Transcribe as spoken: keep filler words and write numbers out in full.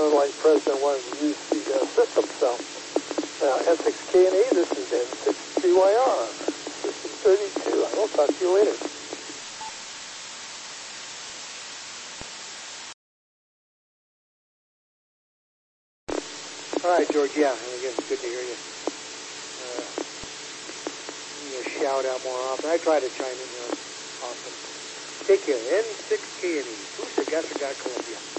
sounded like the President wanted to use the uh, system. So, uh, N six K and E, this is N six G Y R, System thirty-two. I will talk to you later. All right, George, yeah, and again, good to hear you. Uh, give me a shout out more often. I try to chime in here often. Take care. N six K and E, Booster Gasser, Columbia.